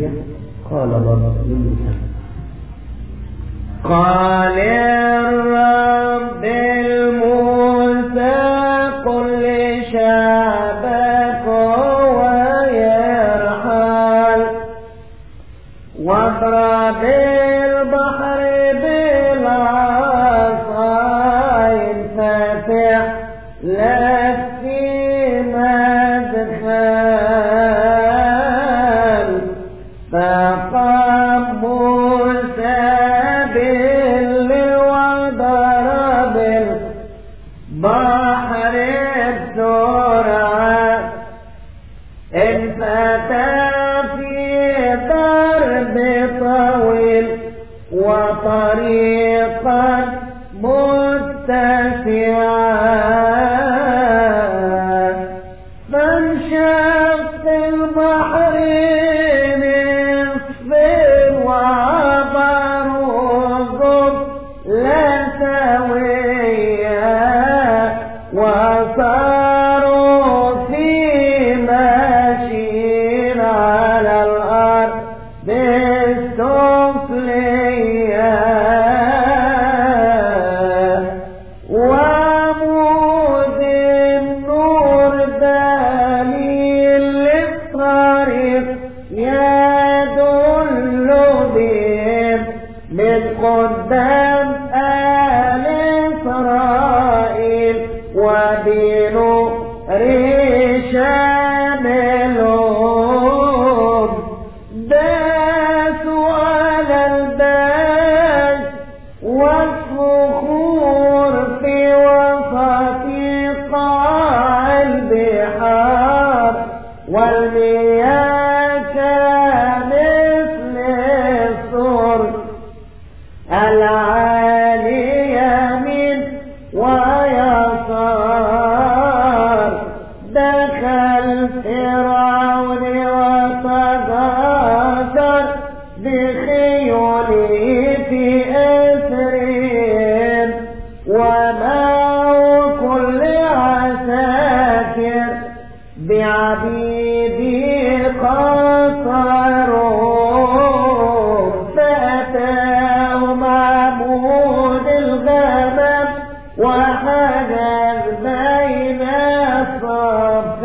قال الرب لموسى قال الرب لموسى قل لشعبك ويرحل واضرب البحر بالعصا ينفتح لك في مدخل فقام موسى وضرب البحر بسرعة انفتح في ضرب طويل وطريقا متسعة فانشق البحر نصفين وعبروا لا سويا وصاروا في ماشيين على الأرض السفلية وعمود النور دليل للطريق يدل بهم من قدام آل إسرائيل وبنور شاملهم داسوا على الباس والصخور في وسط قاع البحار والمياه كمثل الصور العالية من ويسار دخل فرعون وتجاسر بخيوله في أسرهم ومعه كل عساكر بعبيده قصروا فأتاهم عمود الغمام وحجز بين الصف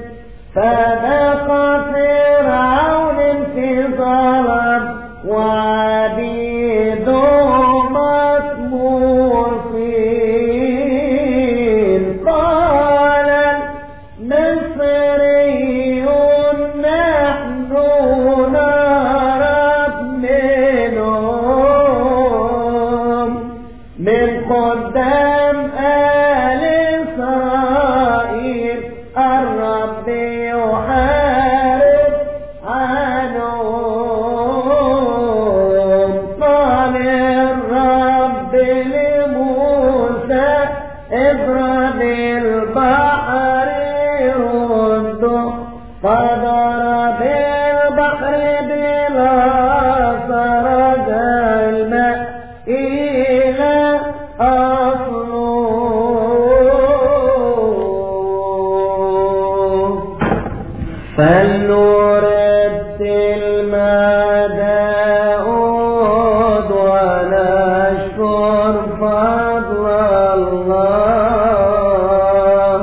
فبقى فرعون في ظلم وعبيده مطموسين قال المصري نحن نهرب منهم من قدام آل إسرائيل الرب يحارب عنهم قال الرب لموسى اضرب البحر رده فضرب البحر بالعصا رجع الماء إلى أصله فلنرتل مع داود ونشكر فضل الله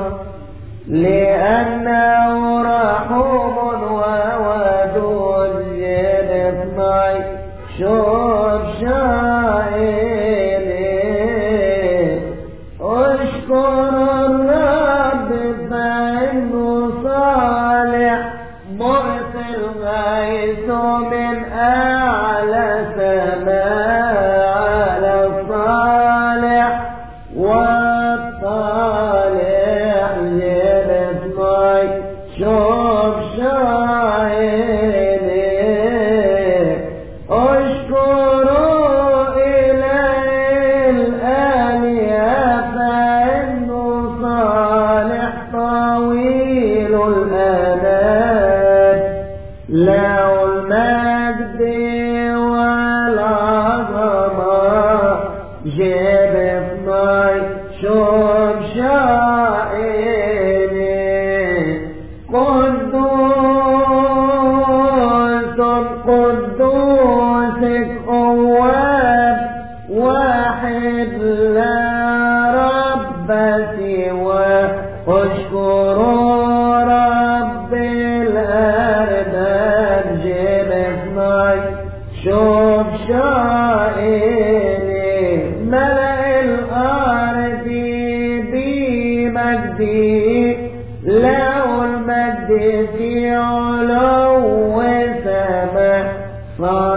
لأنه رحوم وودود جد معي شوف شاعري اشكر الرب فإنه صالح مرسل غيث من أعلى سماء على الصالح والطالح لنسمعي شوف شاعري اشكروا إليه الآلهة فإنه صالح طويل الأنات له المجد والعظمة جيب اثني شوف شاعري قدوس قدوسك قواب واحد لا رب سواه اشكروا رب الأرباب جيب اثناي شوف شائني ملأ الأرض بمجدي له المجد في علو سماء